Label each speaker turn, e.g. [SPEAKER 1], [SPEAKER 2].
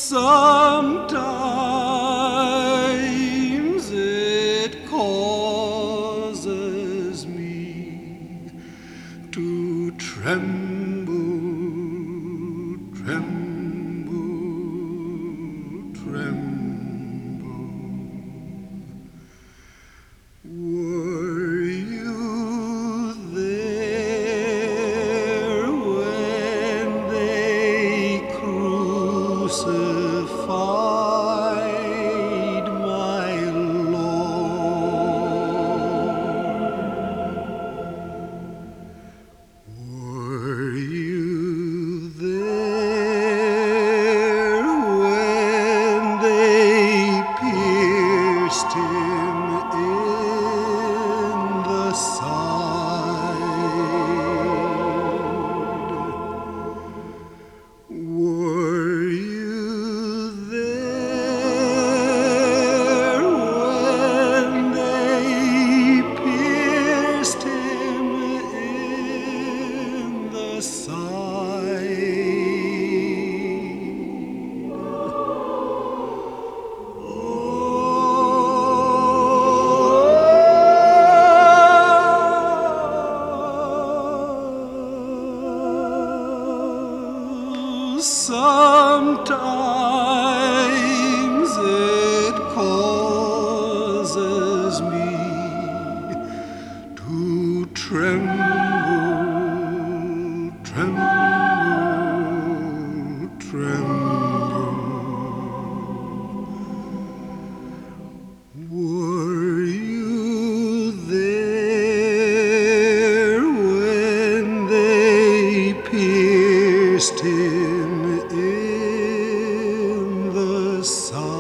[SPEAKER 1] Sometimes it causes me to tremble, tremble, tremble. Were you there when they crucified my Lord? Were you there when they pierced him in the side? Were you there when they pierced him in the side? Sometimes it causes me to tremble, tremble, tremble. Were you there when they pierced him in the side?